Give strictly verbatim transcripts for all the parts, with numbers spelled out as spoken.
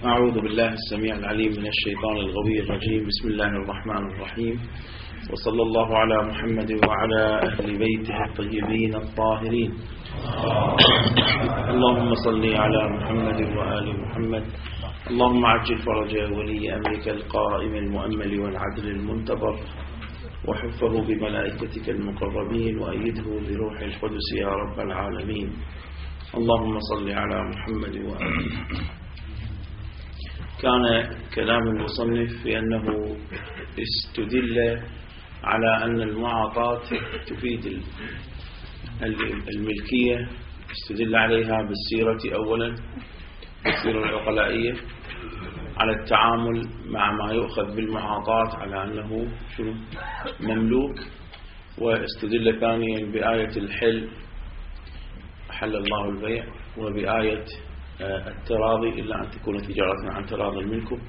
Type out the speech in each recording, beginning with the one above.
أعوذ بالله السميع العليم من الشيطان الغوي الرجيم. بسم الله الرحمن الرحيم، وصلى الله على محمد وعلى أهل بيته الطيبين الطاهرين. اللهم صل على محمد وآل محمد. اللهم عجل فرج ولي أمرك القائم المؤمل والعدل المنتظر، وحفه بملائكتك المقربين، وأيده بروح القدس يا رب العالمين. اللهم صل على محمد وآله. كان كلام المصنف بأنه استدل على أن المعاطاة تفيد الملكية، استدل عليها بالسيرة أولا، بالسيرة العقلائية، على التعامل مع ما يؤخذ بالمعاطاة على أنه شنو مملوك، واستدل ثانيا بآية الحل، حل الله البيع، وبآية التراضي إلا أن تكون تجارة عن تراض منكم،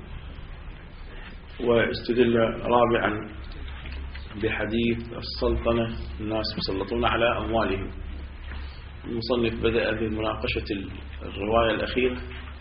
واستدل رابعا بحديث السلطنة، الناس يسلطون على أموالهم. المصنف بدأ بمناقشة الرواية الأخيرة،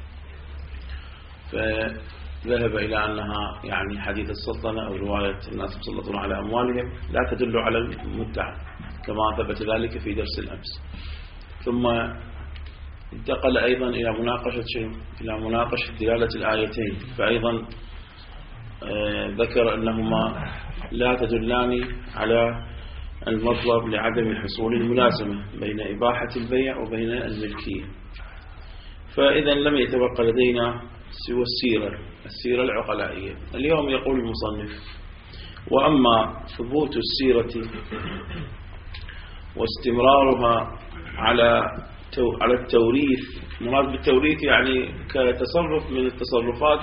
فذهب إلى أنها يعني حديث السلطنة أو رواية الناس يسلطون على أموالهم لا تدل على المدعى كما ثبت ذلك في درس الأمس. ثم انتقل أيضا إلى مناقشة شنو؟ إلى مناقشة دلالة الآيتين، فأيضا آه ذكر أنهما لا تدلان على المطلب لعدم حصول الملازمة بين إباحة البيع وبين الملكية. فإذا لم يتبقى لدينا سوى السيرة، السيرة العقلائية. اليوم يقول المصنف: وأما ثبوت السيرة واستمرارها على على التوريث، مراد بالتوريث يعني كتصرف من التصرفات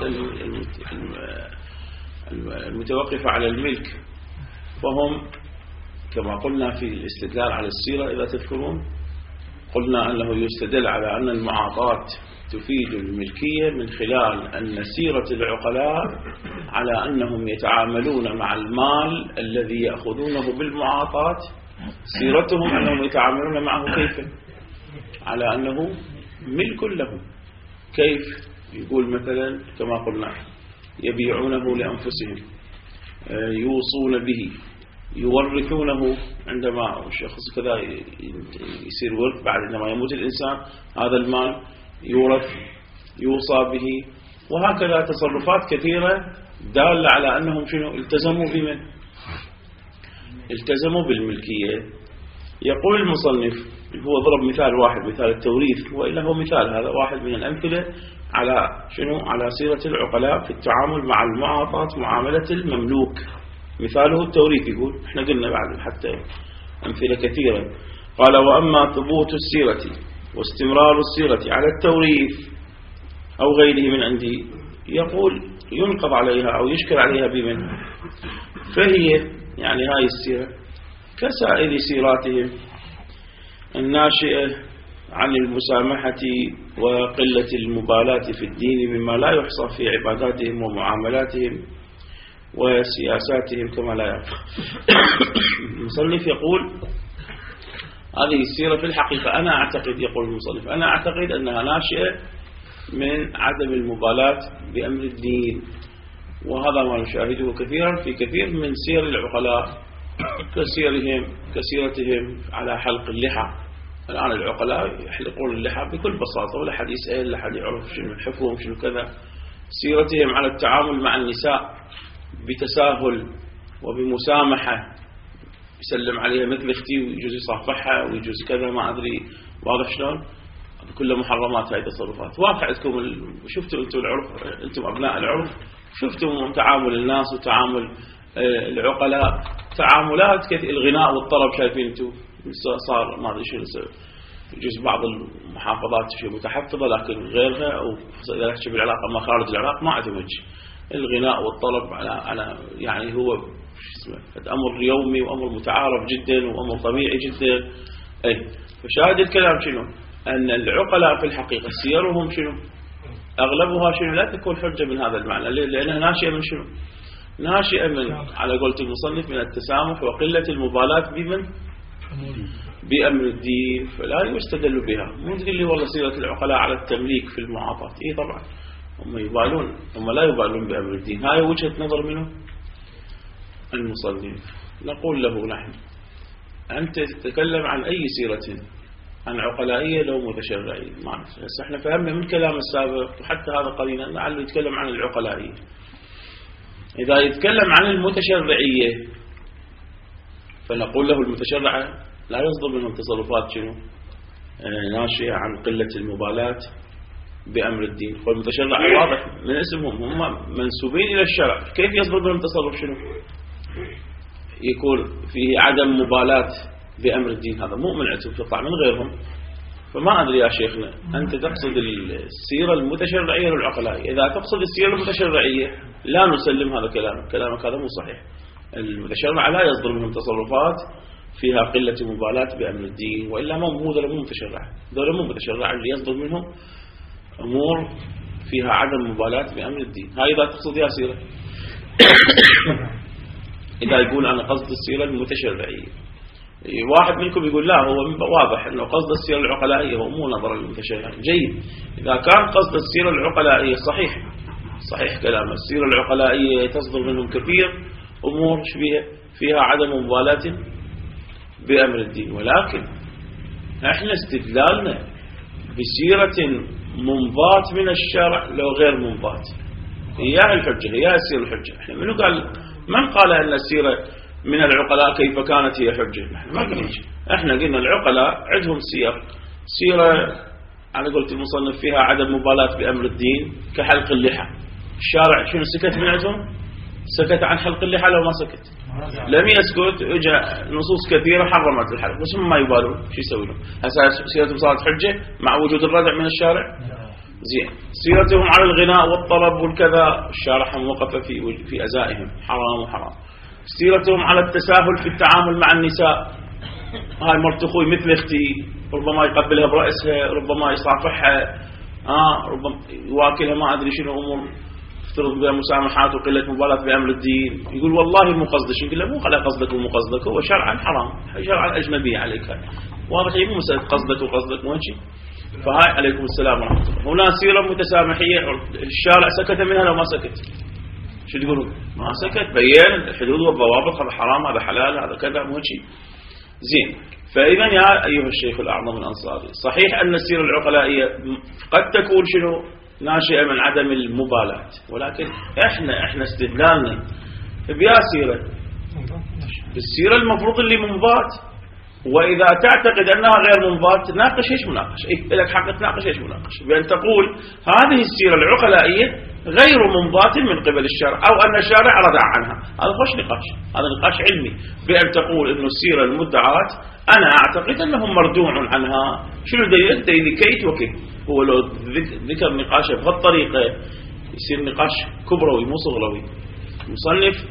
المتوقفة على الملك، فهم كما قلنا في الاستدلال على السيرة إذا تذكرون، قلنا أنه يستدل على أن المعاطاة تفيد الملكية من خلال أن سيرة العقلاء على أنهم يتعاملون مع المال الذي يأخذونه بالمعاطاة، سيرتهم أنهم يتعاملون معه كيف؟ على أنه ملك لهم. كيف؟ يقول مثلا كما قلنا يبيعونه لأنفسهم، يوصون به، يورثونه عندما الشخص كذا يصير ورث بعد عندما يموت الإنسان، هذا المال يورث، يوصى به، وهكذا تصرفات كثيرة دالة على أنهم شنو التزموا بمن؟ التزموا بالملكية. يقول المصنف، هو ضرب مثال واحد، مثال التوريث، وإلا هو مثال، هذا واحد من الأمثلة على شنو؟ على سيرة العقلاء في التعامل مع المعاطاة معاملة المملوك. مثاله التوريث. يقول احنا قلنا بعد حتى أمثلة كثيرة. قال: وأما ثبوت السيرة واستمرار السيرة على التوريث أو غيره من عندي، يقول ينقض عليها أو يشكل عليها بمن؟ فهي يعني هاي السيرة كسائر سيراتهم الناشئة عن المسامحة وقلة المبالاة في الدين مما لا يحصى في عباداتهم ومعاملاتهم وسياساتهم كما لا يرفع. المصنف يقول هذه السيرة في الحقيقة أنا أعتقد، يقول المصنف أنا أعتقد أنها ناشئة من عدم المبالاة بأمر الدين، وهذا ما نشاهده كثيرا في كثير من سير العقلاء، كسيرهم كسيرتهم على حلق اللحى. الآن العقلاء يحلقون اللحى بكل بساطة، ولا حد يسأل، لا حد يعرف شنو الحكم شنو كذا. سيرتهم على التعامل مع النساء بتساهل وبمسامحة، يسلم عليها مثل اختي ويجوز يصافحها ويجوز كذا، ما أدري واضح شلون، كل محرمات هاي التصرفات. واقعتكم ال... شفتوا أنتم العرف، أنتم أبناء العرف، شفتوا تعامل الناس وتعامل العقلاء، تعاملات كثير. الغناء والطرب شايفين أنتم صار ما أدري شو نسوي، يجوز بعض المحافظات شيء متحفظة، لكن غيرها أو إذا نحكي بالعلاقة ما خارج العراق ما اعتمد الغناء والطرب على على يعني هو أمر يومي وأمر متعارف جدا وأمر طبيعي جدا. أي فشاهد الكلام شنو؟ أن العقلاء في الحقيقة سيرهم شنو؟ أغلبها شنو؟ لا تكون حجة من هذا المعنى، لأنها ناشئة من شنو؟ ناشئة من على قولة المصنف من التسامح وقلة المبالاة بمن؟ بأمر الدين، فلا يستدل بها. مو تقول لي والله سيرة العقلاء على التمليك في المعاطاة، إيه طبعا هم يبالون، هم لا يبالون بأمر الدين. هاي وجهة نظر منه المصنف. نقول له نحن أنت تتكلم عن أي سيرة، عن عقلائية لو متشرعية، ما نعرف. بس احنا فهمنا من كلام السابق وحتى هذا قليلا لعله يتكلم عن العقلائية. إذا يتكلم عن المتشرعية فنقول له المتشرع لا يصدر منهم تصرفات شنو ناشئة عن قلة المبالاة بأمر الدين. والمتشرع واضح من اسمهم، هم منسوبين إلى الشرع، كيف يصدر منهم تصرف شنو يكون فيه عدم مبالاة بأمر الدين؟ هذا مو من عندهم، يطلع من غيرهم. فما أدري يا شيخنا أنت تقصد السيرة المتشرعية والعقلائية. إذا تقصد السيرة المتشرعية لا نسلم هذا كلامك، كلامك هذا مو صحيح. المتشرع لا يصدر منهم تصرفات فيها قلة مبالاة بأمر الدين، وإلا مو مو ذولا مو متشرع، ذولا مو متشرع اللي يصدر منهم أمور فيها عدم مبالاة بأمر الدين. هاي إذا تقصد يا سيرة. إذا يقول أنا قصد السيرة المتشرعية، واحد منكم يقول لا هو واضح أنه قصد السيرة العقلائية هو مو نظر للمتشرع. جيد، إذا كان قصد السيرة العقلائية صحيح، صحيح كلام. السيرة العقلائية تصدر منهم كثير أمور شبيهة فيها عدم مبالاة بأمر الدين، ولكن احنا استدلالنا بسيرة منضات من الشرع لو غير منضات هي الحجة، هي السيرة الحجة. احنا منو قال؟ من قال أن السيرة من العقلاء كيف كانت هي حجة؟ نحن ما قلنا شيء. احنا قلنا العقلاء عندهم سير، سيرة أنا قلت المصنف فيها عدم مبالاة بأمر الدين كحلق اللحى. الشارع شنو سكت من عندهم؟ سكت عن حلق اللحى لو ما سكت؟ لم يسكت. اجى نصوص كثيرة حرمت الحلق، بس هم ما يبالون شو يسوي لهم. هسه سيرتهم صارت حجة مع وجود الردع من الشارع. زين، سيرتهم على الغناء والطرب والكذا الشارع هم وقف في في أزائهم حرام وحرام. سيرتهم على التساهل في التعامل مع النساء، هاي مرت اخوي مثل اختي، ربما يقبلها برأسها، ربما يصافحها، آه ربما يواكلها، ما ادري شنو امور افترض بها مسامحات وقله مبالاه بامر الدين. يقول والله مو قصدك، يقول له مو على قصدك ومو قصدك، هو شرعا حرام، شرعا اجنبي عليك. واضح مو مساله قصدك وقصدك مو شيء. فهاي عليكم السلام ورحمه الله. هنا سيره متسامحيه الشارع سكت منها لو ما سكت شو تقولون؟ ما سكت، بين الحدود والضوابط، هذا حرام هذا حلال هذا كذا مو شيء. زين، فإذا يا أيها الشيخ الأعظم الأنصاري، صحيح أن السيرة العقلائية قد تكون شنو ناشئة من عدم المبالاة، ولكن إحنا إحنا استدلالنا بيا سيرة السيرة المفروض اللي منضات. وإذا تعتقد أنها غير منضات ناقش إيش مناقش، إيه لك حق تناقش إيش مناقش، بأن تقول هذه السيرة العقلائية غير منضات من قبل الشرع، أو أن الشارع ردع عنها. هذا خوش نقاش، هذا نقاش علمي. بأن تقول إنه السيرة المدعاة أنا أعتقد أنهم مردوع عنها. شنو الدليل؟ الدليل كيت وكيت. هو لو ذكر نقاشه بهالطريقة يصير نقاش كبروي مو صغروي. المصنف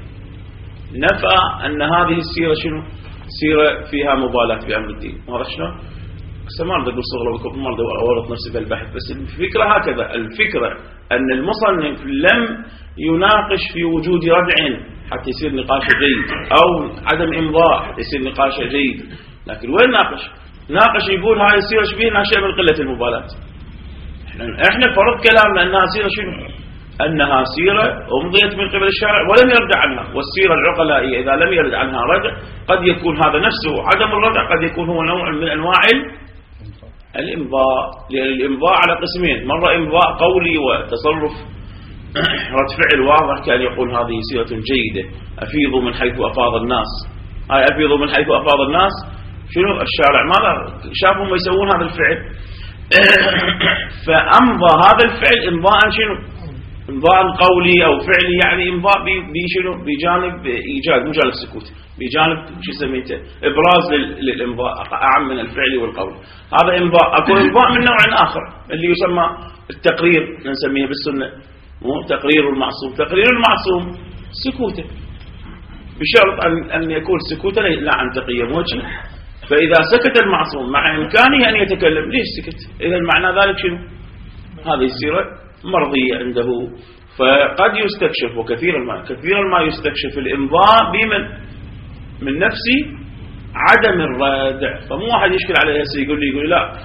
نفى أن هذه السيرة شنو؟ سيرة فيها مبالاة بأمر الدين. هذا شنو؟ هسه ما أريد أقول صغروي كبر، ما أريد أورط نفسي بالبحث، بس الفكرة هكذا. الفكرة أن المصنف لم يناقش في وجود ردع حتى يصير نقاش جيد، أو عدم إمضاء حتى يصير نقاش جيد. لكن وين ناقش؟ ناقش يقول هاي السيرة شبيه ناشئة من قلة المبالاة. احنا احنا فرض كلامنا أنها سيرة شنو؟ أنها سيرة أمضيت من قبل الشارع ولم يرد عنها. والسيرة العقلائية إذا لم يرد عنها ردع قد يكون هذا نفسه عدم الردع، قد يكون هو نوع من أنواع الإمضاء. لأن الإمضاء على قسمين، مرة إمضاء قولي وتصرف رد فعل واضح، كان يقول هذه سيرة جيدة، أفيضوا من حيث أفاض الناس. هاي أفيضوا من حيث أفاض الناس شنو؟ الشارع ماذا شافهم يسوون هذا الفعل فأمضى هذا الفعل إمضاء شنو؟ إمضاء قولي أو فعلي، يعني إمضاء بشنو؟ بجانب إيجاد، مو جانب سكوت، بجانب شو سميته إبراز للإمضاء أعم من الفعل والقول. هذا إمضاء. أكو إمضاء من نوع آخر اللي يسمى التقرير، نسميه بالسنة مو تقرير المعصوم. تقرير المعصوم سكوته، بشرط أن أن يكون سكوته لا عن تقية موجه. فإذا سكت المعصوم مع إمكانه أن يتكلم، ليش سكت؟ إذا معنى ذلك شنو؟ هذه السيرة مرضية عنده. فقد يستكشف، وكثيرا ما كثيرا ما يستكشف الإمضاء بمن من نفسي عدم الردع. فمو واحد يشكل عليه هسه يقول لي يقول لي لا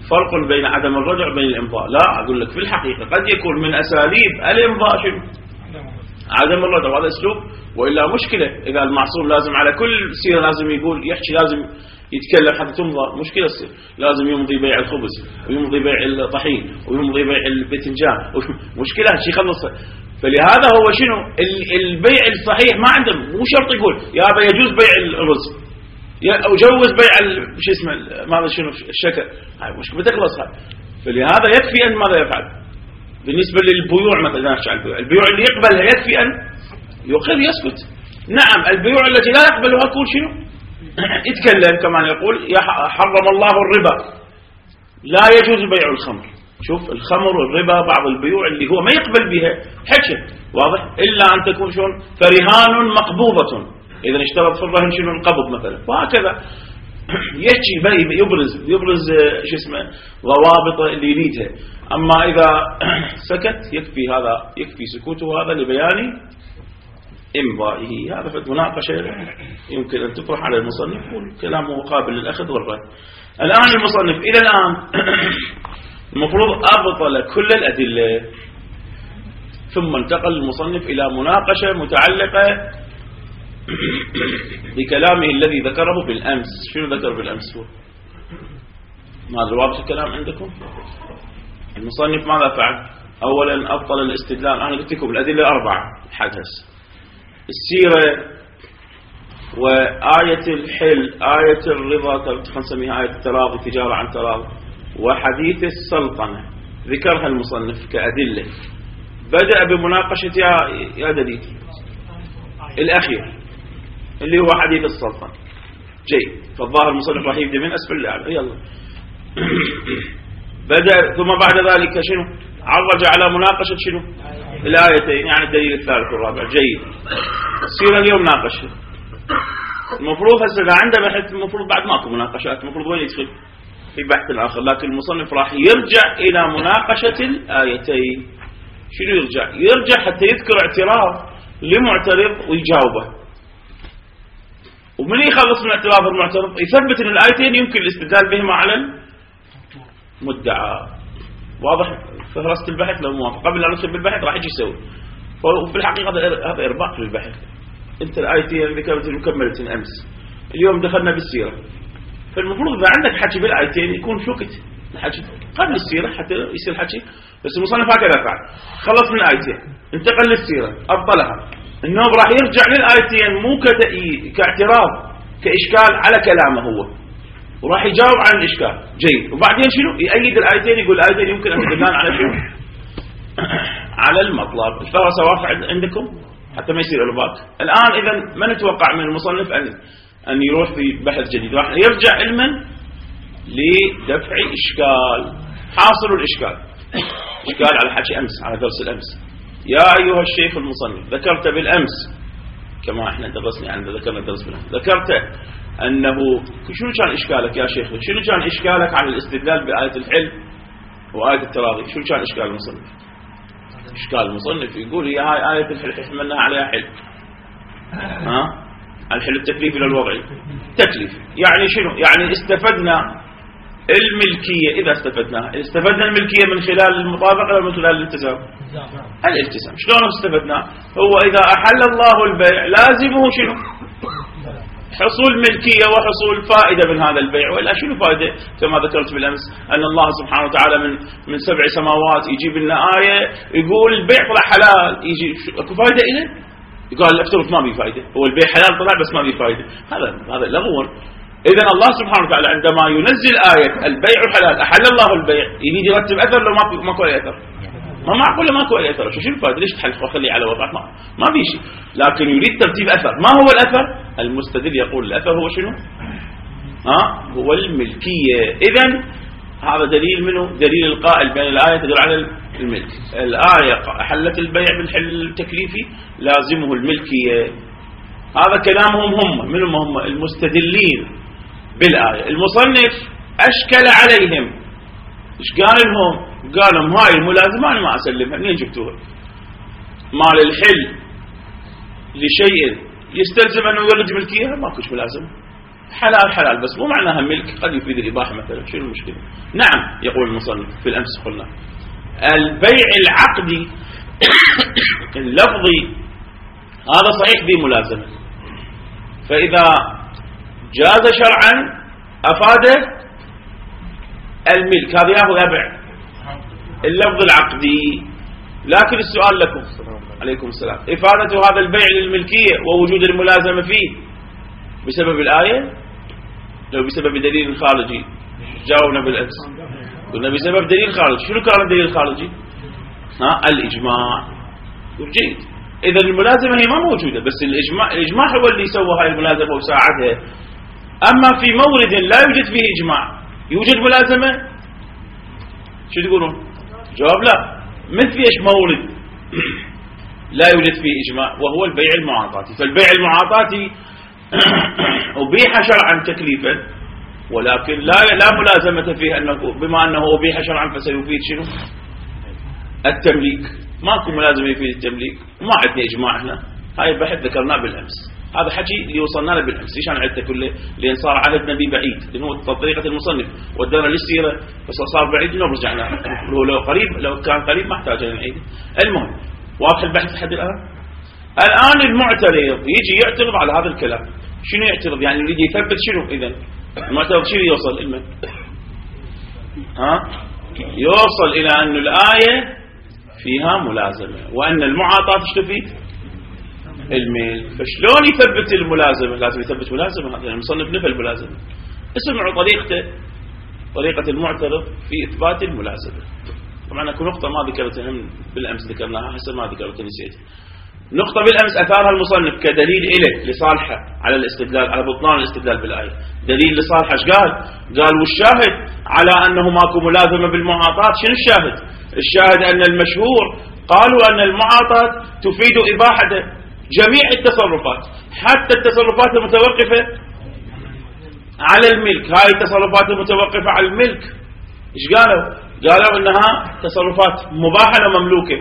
فرق بين عدم الرجع وبين الإمضاء. لا، أقول لك في الحقيقة قد يكون من أساليب الإمضاء شنو؟ عدم الرجع، وهذا أسلوب. وإلا مشكلة إذا المعصوم لازم على كل سيرة لازم يقول يحكي، لازم يتكلم حتى تمضى، مشكلة تصير. لازم يمضي بيع الخبز ويمضي بيع الطحين ويمضي بيع الباذنجان، مشكلة هالشيء خلص. فلهذا هو شنو البيع الصحيح ما عندهم، مو شرط يقول يا هذا يجوز بيع الرز أو جوز بيع شو اسمه ماذا شنو الشكر، هاي مشكلة بتخلص هاي. فلهذا يكفي أن ماذا يفعل بالنسبة للبيوع مثلا. البيوع البيوع اللي يقبلها يكفي أن يقر يسكت. نعم البيوع التي لا يقبلها يقول شنو يتكلم كمان، يقول حرم الله الربا، لا يجوز بيع الخمر. شوف الخمر والربا بعض البيوع اللي هو ما يقبل بها حكي واضح، إلا أن تكون شلون فرهان مقبوضة، إذا اشترط في الرهن شنو القبض مثلا، وهكذا يحكي يبرز يبرز شو اسمه ضوابط اللي يريدها. أما إذا سكت يكفي، هذا يكفي سكوته هذا لبيان إمضائه. هذا في مناقشة يمكن أن تطرح على المصنف والكلام قابل للأخذ والرد. الآن المصنف إلى الآن المفروض أبطل كل الأدلة، ثم انتقل المصنف إلى مناقشة متعلقة بكلامه الذي ذكره بالأمس. شنو ذكر بالأمس هو؟ ماذا واضح الكلام عندكم؟ المصنف ماذا فعل؟ أولا أبطل الاستدلال. أنا قلت لكم الأدلة أربعة حدث: السيرة، وآية الحل، آية الرضا، خلينا نسميها آية التراضي، تجارة عن تراضي، وحديث السلطنة. ذكرها المصنف كأدلة. بدأ بمناقشة يا يا دليل الأخير اللي هو حديث السلطنة. جيد، فالظاهر المصنف راح يبدأ من أسفل الأعلى. يلا بدأ، ثم بعد ذلك شنو؟ عرج على مناقشة شنو؟ الآيتين، يعني الدليل الثالث والرابع. جيد، السيرة اليوم ناقشها. المفروض هسه إذا عنده بحث المفروض بعد ماكو مناقشات، المفروض وين يدخل؟ في بحث آخر. لكن المصنف راح يرجع إلى مناقشة الآيتين. شنو يرجع؟ يرجع حتى يذكر اعتراض لمعترض ويجاوبه، ومن يخلص من اعتراض المعترض يثبت أن الآيتين يمكن الاستدلال بهما على المدعى. واضح فهرست البحث لو موافق قبل لا ندخل بالبحث راح يجي يسوي. وفي الحقيقة هذا إرباق للبحث. أنت الآيتين ذكرت المكملة أمس، اليوم دخلنا بالسيرة، فالمفروض إذا عندك حكي بالآيتين يكون في وقت الحكي قبل السيرة حتى يصير حكي. بس المصنف هكذا فعل، خلص من الآيتين انتقل للسيرة أبطلها. النوب راح يرجع للآيتين مو كاعتراض كإشكال على كلامه هو، وراح يجاوب عن الإشكال. جيد، وبعدين شنو يأيد الآيتين، يقول الآيتين يمكن أن تدلان على شنو على المطلب. الفرص واقع عندكم حتى ما يصير إرباك. الآن إذا ما نتوقع من المصنف أن أن يروح في بحث جديد، راح يرجع علما لدفع إشكال. حاصل الإشكال إشكال على حكي أمس، على درس الأمس. يا أيها الشيخ المصنف، ذكرت بالأمس كما احنا درسنا عند ذكرنا الدرس بالأمس، ذكرت أنه شنو كان إشكالك يا شيخ؟ شنو كان إشكالك على الاستدلال بآية الحل وآية التراضي؟ شنو كان إشكال المصنف؟ إشكال المصنف يقول هي هاي آية الحل حملناها عليها حل، ها الحل التكليف إلى الوضعي. تكليف يعني شنو؟ يعني استفدنا الملكية. إذا استفدناها استفدنا الملكية من خلال المطابقة ولا من خلال الالتزام؟ الالتزام. شلون استفدنا؟ هو إذا أحل الله البيع لازمه شنو؟ حصول ملكية وحصول فائدة من هذا البيع، وإلا شنو فائدة؟ كما ذكرت بالأمس أن الله سبحانه وتعالى من من سبع سماوات يجيب لنا آية يقول البيع طلع حلال، يجي اكو فائدة إله؟ يقال افترض ما في فائدة، هو البيع حلال طلع بس ما في فائدة. هذا هذا لغو. إذن الله سبحانه وتعالى عندما ينزل آية البيع حلال أحل الله البيع يريد يرتب أثر لو ماكو ماكو أي أثر. ما معقول ماكو أي أثر. شو الفائدة؟ ليش تحل وخلي على وضعه؟ ما ما في شيء. لكن يريد ترتيب أثر. ما هو الأثر؟ المستدل يقول الأثر هو شنو؟ ها هو الملكية. إذن هذا دليل منه؟ دليل القائل بأن الآية تدل على الملك. الآية أحلت البيع بالحل التكليفي لازمه الملكية. هذا كلامهم هم. منهم هم المستدلين بالآية. المصنف أشكل عليهم. إيش قال لهم؟ قال لهم هاي الملازمة أنا ما أسلمها. منين جبتوها؟ مال الحل لشيء يستلزم أنه يولد ملكية ماكوش ملازمة. حلال حلال بس مو معناها ملك، قد يفيد الإباحة مثلا. شنو المشكلة؟ نعم يقول المصنف في الأمس قلنا البيع العقدي اللفظي هذا صحيح به ملازمة، فإذا جاز شرعا أفاد الملك، هذا ياخذ أبع اللفظ العقدي. لكن السؤال لكم عليكم السلام، إفادة هذا البيع للملكية ووجود الملازمة فيه بسبب الآية؟ لو بسبب دليل خارجي جاوبنا بالأمس قلنا بسبب دليل خارجي. شنو كان الدليل الخارجي؟ ها الإجماع. جيد، إذا الملازمة هي ما موجودة، بس الإجماع الإجماع هو اللي سوى هاي الملازمة وساعدها. أما في مورد لا يوجد فيه إجماع يوجد ملازمة، شو تقولون؟ جواب لا. مثل ايش مورد لا يوجد فيه إجماع؟ وهو البيع المعاطاتي. فالبيع المعاطاتي أبيح شرعا تكليفا، ولكن لا لا ملازمة فيه، أنه بما أنه أبيح شرعا فسيفيد شنو؟ التمليك. ماكو ملازمة يفيد التمليك، ما عندنا إجماع احنا. هاي البحث ذكرناه بالأمس، هذا حكي اللي وصلنا له بالأمس. ليش أنا عدته كله؟ لأن صار عهد نبي بعيد، لأنه هو طريقة المصنف ودنا للسيرة فصار بعيد ورجعنا. لو لو قريب لو كان قريب ما احتاج أن نعيد. المهم واضح البحث لحد الآن. الآن المعترض يجي يعترض على هذا الكلام. شنو يعترض؟ يعني يريد يثبت شنو؟ إذا المعترض شنو يوصل إلمن؟ ها؟ يوصل إلى أن الآية فيها ملازمة وأن المعاطاة تفيد الميل. فشلون يثبت الملازمة؟ لازم يثبت ملازمة. هذا المصنف نفى الملازمة. اسمعوا طريقته، طريقة المعترض في إثبات الملازمة. طبعا اكو نقطة ما ذكرتها بالأمس ذكرناها، هسه ما ذكرتها نسيت. نقطة بالأمس أثارها المصنف كدليل إله لصالحه على الاستدلال على بطلان الاستدلال بالآية. دليل لصالحه ايش قال؟ قال والشاهد على أنه ماكو ملازمة بالمعاطاة. شنو الشاهد؟ الشاهد أن المشهور قالوا أن المعاطاة تفيد إباحة جميع التصرفات حتى التصرفات المتوقفة على الملك. هاي التصرفات المتوقفة على الملك ايش قالوا؟ قالوا انها تصرفات مباحة ومملوكة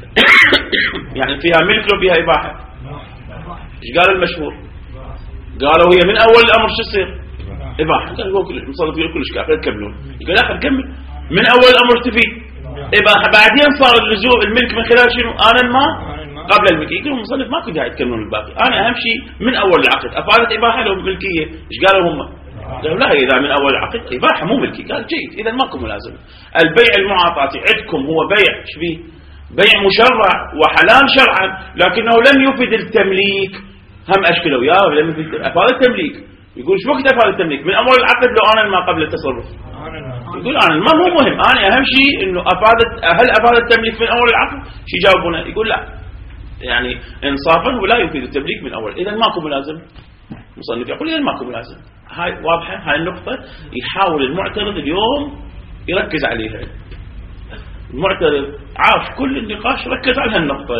يعني فيها ملك وفيها إباحة. ايش قال المشهور؟ قالوا هي من أول الأمر شو تصير؟ إباحة. قال هو كل مصرف يقول كلش كافر تكملون. يقول لا خل كمل. من أول الأمر تفيد إباحة، بعدين صار اللزوم الملك من خلال شنو؟ آن الماء قبل الملك. يقول المصنف ماكو داعي تكملون الباقي، أنا أهم شيء من أول العقد أفادت إباحة لو ملكية. ايش قالوا هم؟ قالوا لا إذا من أول العقد إباحة مو ملكي. قال جيد، إذا ماكو ملازمة. البيع المعاطاتي عندكم هو بيع شبيه؟ بيع مشرع وحلال شرعا، لكنه لم يفيد التمليك. هم أشكلوا يا لم يفيد أفاد التمليك. يقول شو وقت أفاد التمليك؟ من أول العقد لو أنا ما قبل التصرف. يقول أنا ما مو مهم، أنا أهم شيء إنه أفادت هل أفاد التمليك من أول العقد؟ شي جاوبونه؟ يقول لا، يعني إنصافا ولا يفيد التمليك من أول. إذا ماكو ملازم. مصنف يقول إذا ماكو ملازم. هاي واضحة هاي النقطة. يحاول المعترض اليوم يركز عليها. المعترض عارف كل النقاش، ركز على هالنقطة.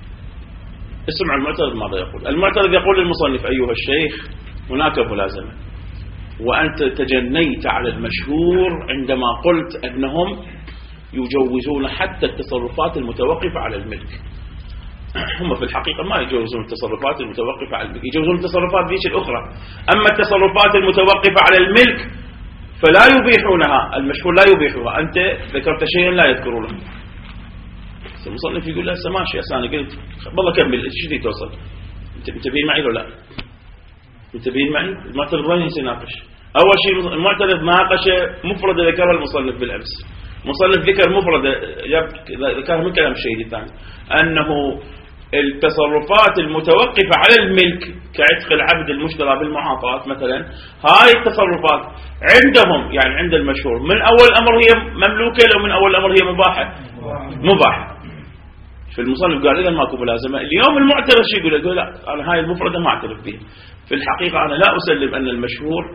اسمع المعترض ماذا يقول. المعترض يقول للمصنف أيها الشيخ هناك ملازمة، وأنت تجنيت على المشهور عندما قلت أنهم يجوزون حتى التصرفات المتوقفة على الملك. هم في الحقيقة ما يجوزون التصرفات المتوقفة على الملك، يجوزون التصرفات ذيك الأخرى. أما التصرفات المتوقفة على الملك فلا يبيحونها، المشهور لا يبيحها. أنت ذكرت شيئا لا يذكرونه. المصنف يقول له ماشي يا أنا قلت والله كمل ايش تبي توصل؟ متفقين معي ولا لا؟ متفقين معي؟ المعترض وين يناقش؟ أول شيء المعترض ناقش مفردة ذكرها المصنف بالأمس. مصنف ذكر مفردة ذكرها من كلام الشهيد الثاني، أنه التصرفات المتوقفة على الملك كعتق العبد المشترى بالمعاطاة مثلا، هاي التصرفات عندهم يعني عند المشهور من أول الأمر هي مملوكة لو من أول الأمر هي مباحة مباحة. في المصنف قال إذا ماكو ملازمة. اليوم المعترض شيء يقول يقول لا أنا هاي المفردة ما أعترف بها. في الحقيقة أنا لا أسلم أن المشهور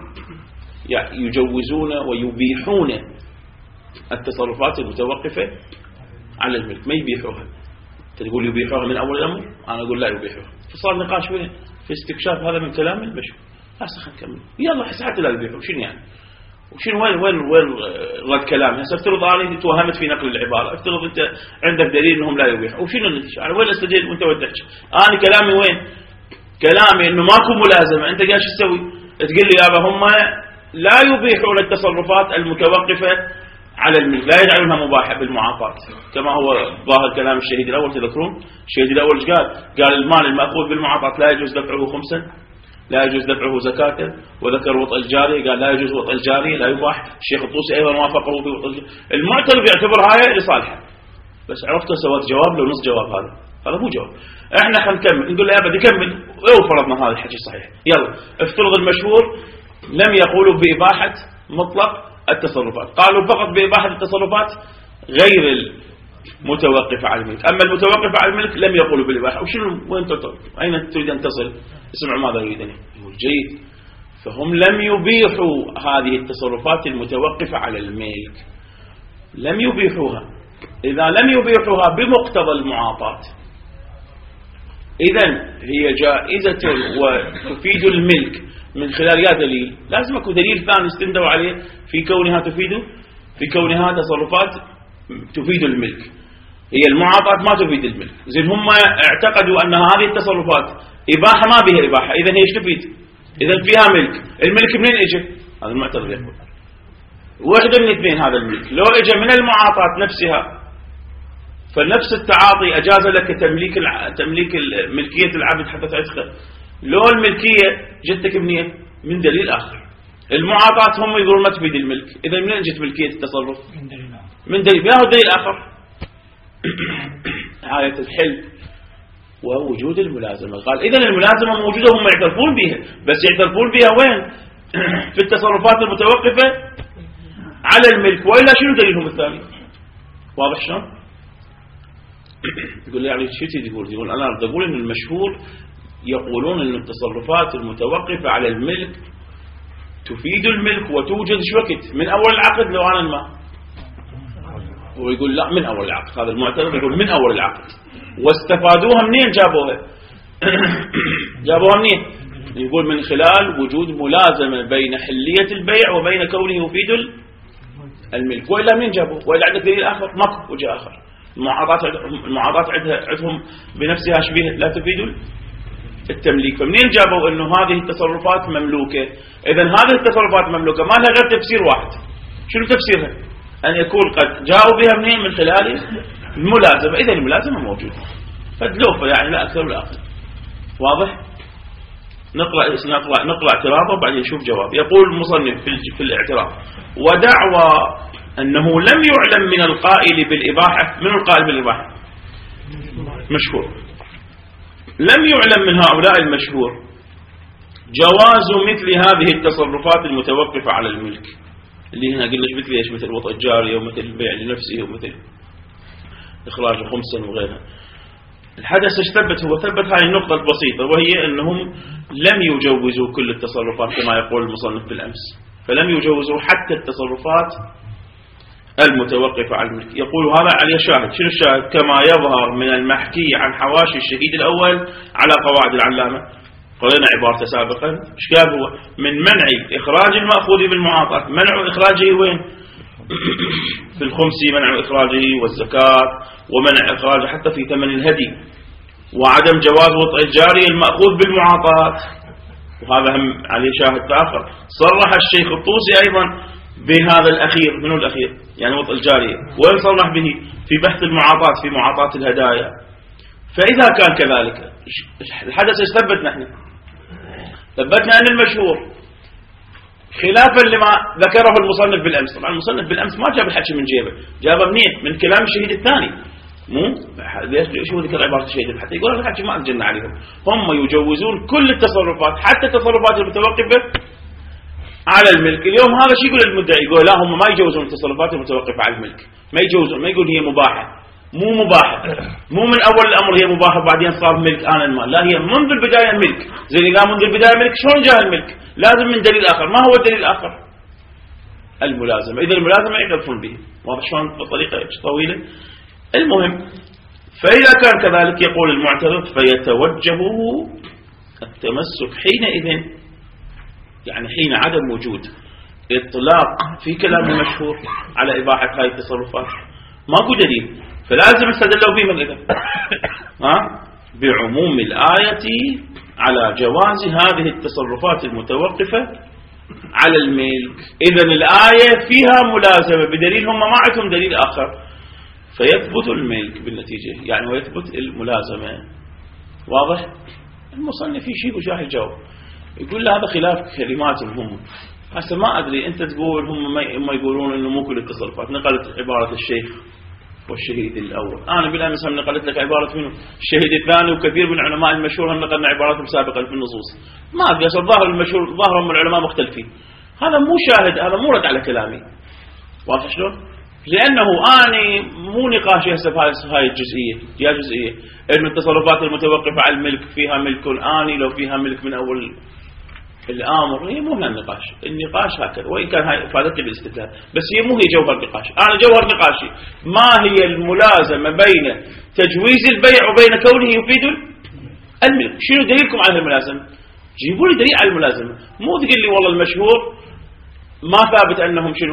يجوزون ويبيحون التصرفات المتوقفة على الملك، ما يبيحوها. تقول يبيحوها من أول الأمر، أنا أقول لا يبيحوها. فصار نقاش وين؟ في استكشاف هذا من كلام المشهور. هسه خلينا نكمل. يلا هسه حتى لا يبيحوا شنو يعني؟ وشنو وين وين وين رد كلام؟ هسه افترض أنا توهمت في نقل العبارة، افترض أنت عندك دليل أنهم لا يبيحوا، وشنو النتيجة؟ أنا وين استدل وأنت ودك؟ أنا كلامي وين؟ كلامي إنه ماكو ملازمة. أنت قاعد شو تسوي؟ تقول لي يابا هم لا يبيحون التصرفات المتوقفة على الملك، لا يجعلونها مباحة بالمعاطاة، كما هو ظاهر كلام الشهيد الأول. تذكرون الشهيد الأول ايش قال؟ قال المال المأخوذ بالمعاطاة لا يجوز دفعه خمسا، لا يجوز دفعه زكاة، وذكر وطء الجاري قال لا يجوز وطء الجاري، لا يباح. الشيخ الطوسي أيضا وافقه في وطء الجاري. المعترف يعتبر هاي لصالحه. بس عرفتوا سويت جواب لو نص جواب، هذا هذا مو جواب. احنا خلينا نكمل، نقول له يا بدي كمل لو فرضنا هذا الحكي صحيح. يلا افترض المشهور لم يقولوا بإباحة مطلق التصرفات، قالوا فقط بإباحة التصرفات غير المتوقفة على الملك، أما المتوقفة على الملك لم يقولوا بالإباحة. وشنو وين أين تريد أن تصل؟ اسمعوا ماذا يريدني. يقول جيد، فهم لم يبيحوا هذه التصرفات المتوقفة على الملك، لم يبيحوها. إذا لم يبيحوها بمقتضى المعاطاة، إذن هي جائزة وتفيد الملك من خلال يا دليل، لازم يكون دليل ثاني استندوا عليه في كونها تفيد، في كونها تصرفات تفيد الملك. هي المعاطاة ما تفيد الملك، زين هم اعتقدوا أن هذه التصرفات إباحة، ما بها إباحة، إذن هي ايش تفيد؟ إذن فيها ملك. الملك منين اجى؟ هذا المعترض يقول واحدة من اثنين، هذا الملك لو اجى من المعاطاة نفسها فنفس التعاطي أجاز لك تمليك الع... تمليك ملكية العبد حتى تعتقه. لو الملكية جتك منين؟ من دليل آخر. المعاطاة هم يقولون ما تفيد الملك، إذا منين جت ملكية التصرف؟ من دليل، ياهو دليل آخر. آية الحل ووجود الملازمة. قال إذا الملازمة موجودة، هم يعترفون بها، بس يعترفون بها وين؟ في التصرفات المتوقفة على الملك، وإلا شنو دليلهم الثاني؟ واضح شلون؟ يقول لي يعني شو تريد تقول؟ يقول أنا أريد أقول إن المشهور يقولون إن التصرفات المتوقفة على الملك تفيد الملك وتوجد شو وقت؟ من أول العقد لو أنا ما. هو يقول لا، من أول العقد. هذا المعترض يقول من أول العقد. واستفادوها منين جابوها؟ جابوها منين؟ يقول من خلال وجود ملازمة بين حلية البيع وبين كونه يفيد الملك، وإلا منين جابوه؟ وإلا عندك دليل آخر؟ ماكو وجه آخر. المعاضات المعاضات عندهم بنفسها شبيه لا تفيد التمليك. فمنين جابوا انه هذه التصرفات مملوكه؟ اذا هذه التصرفات مملوكه ما لها غير تفسير واحد. شنو تفسيرها؟ ان يكون قد جاءوا بها منين؟ من خلال الملازمه. اذا الملازمه موجوده، فدلوفه يعني لا اكثر ولا اقل. واضح؟ نقرا نقرا نقرا اعتراضه وبعدين نشوف جواب. يقول المصنف في في الاعتراض: ودعوى أنه لم يعلم من القائل بالإباحة. من القائل بالإباحة؟ مشهور. لم يعلم من هؤلاء المشهور جواز مثل هذه التصرفات المتوقفة على الملك، اللي هنا قلنا مثل ايش؟ مثل وطء الجارية ومثل البيع لنفسه ومثل إخراج خمسا وغيرها. الحدث ايش ثبت؟ هو ثبت هذه النقطة البسيطة، وهي أنهم لم يجوزوا كل التصرفات كما يقول المصنف بالأمس، فلم يجوزوا حتى التصرفات المتوقفة على الملك. يقول هذا عليه شاهد. شنو الشاهد؟ كما يظهر من المحكي عن حواشي الشهيد الأول على قواعد العلامة. قرأنا عبارته سابقا. ايش قال هو؟ من منع إخراج المأخوذ بالمعاطاة. منع إخراجه وين؟ في الخمس منع إخراجه، والزكاة، ومنع إخراجه حتى في ثمن الهدي، وعدم جواز وطء الجاري المأخوذ بالمعاطاة. وهذا هم عليه شاهد آخر. صرح الشيخ الطوسي أيضا بهذا الأخير. منو الأخير؟ يعني وطء الجارية. وين صرح به؟ في بحث المعاطاة، في معاطاة الهدايا. فإذا كان كذلك الحدث ايش ثبت؟ نحن ثبتنا أن المشهور خلافا لما ذكره المصنف بالأمس. طبعا المصنف بالأمس ما جاب الحكي من جيبه، جابه منين؟ من كلام الشهيد الثاني. مو ليش هو ذكر عبارة الشهيد حتى يقول هذا الحكي ما أجلنا عليهم. هم يجوزون كل التصرفات حتى التصرفات المتوقفة على الملك. اليوم هذا شو يقول المدعي؟ يقول لا، هم ما يجوزون التصرفات المتوقفة على الملك، ما يجوزون، ما يقول هي مباحة. مو مباحة، مو من أول الأمر هي مباحة بعدين صار ملك آن المال، لا، هي منذ البداية ملك. زي إذا منذ البداية ملك شلون جاء الملك؟ لازم من دليل آخر. ما هو الدليل الآخر؟ الملازمة. إذا الملازمة يعرفون به. واضح شلون بطريقة طويلة؟ المهم، فإذا كان كذلك يقول المعترض فيتوجه التمسك حينئذ، يعني حين عدم وجود إطلاق في كلام المشهور على إباحة هذه التصرفات، ماكو دليل، فلازم استدلوا به من إذا ها بعموم الآية على جواز هذه التصرفات المتوقفة على الملك. إذن الآية فيها ملازمة بدليل هم ما عندهم دليل آخر، فيثبت الملك بالنتيجة، يعني ويثبت الملازمة. واضح؟ المصنف يشيب وشاح الجواب، يقول له هذا خلاف كلماتهم هم. هسه ما أدري أنت تقول هم ما يقولون إنه مو كل التصرفات. نقلت عبارة الشيخ والشهيد الأول، أنا بالأمس هم نقلت لك عبارة منه الشهيد الثاني، وكثير من العلماء المشهور هم نقلنا عباراتهم سابقا في النصوص. ما أدري الظاهر المشهور ظاهرهم العلماء مختلفين. هذا مو شاهد، هذا مو رد على كلامي. واضح شلون؟ لأنه أنا مو نقاش هسه في هاي الجزئية، يا جزئية إنه التصرفات المتوقفة على الملك فيها ملك آني لو فيها ملك من أول الأمر، هي مو هالنقاش. النقاش هكذا، وإن كان هاي إفادتي بالاستدلال، بس هي مو هي جوهر النقاش. أنا جوهر نقاشي ما هي الملازمة بين تجويز البيع وبين كونه يفيد الملك. شنو دليلكم على الملازمة؟ جيبوا لي دليل على الملازمة، مو تقول لي والله المشهور ما ثابت أنهم شنو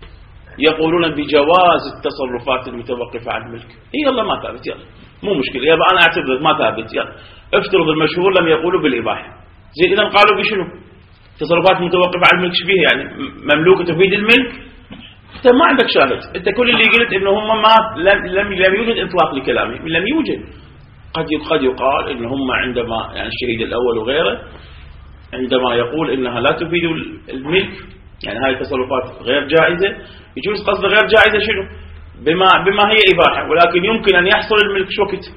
يقولون بجواز التصرفات المتوقفة عن الملك. إيه يلا ما ثابت، يلا مو مشكلة، يبقى أنا أعتبر ما ثابت. يلا افترض المشهور لم يقولوا بالإباحة، زين إذا قالوا بشنو؟ تصرفات متوقفة على الملك شبيه يعني مملوكة تفيد الملك. أنت ما عندك شاهد، أنت كل اللي قلت إنه هم ما لم لم لم يوجد إطلاق لكلامي، لم يوجد. قد قد يقال إن هم عندما يعني الشهيد الأول وغيره عندما يقول إنها لا تفيد الملك، يعني هاي التصرفات غير جائزة، يجوز قصد غير جائزة شنو؟ بما بما هي إباحة، ولكن يمكن أن يحصل الملك شو وقت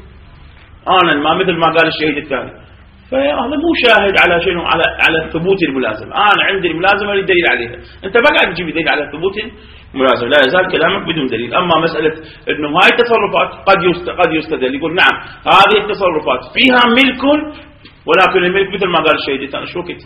آنا ما مثل ما قال الشهيد الثاني. فهذا مو شاهد على شنو؟ على على ثبوت الملازمة. أنا عندي الملازمة للدليل عليها، أنت ما قاعد تجيب دليل على ثبوت الملازمة، لا يزال كلامك بدون دليل. أما مسألة إنه هاي التصرفات قد يست قد يستدل، يقول نعم هذه التصرفات فيها ملك، ولكن الملك مثل ما قال الشهيد الثاني شو وقت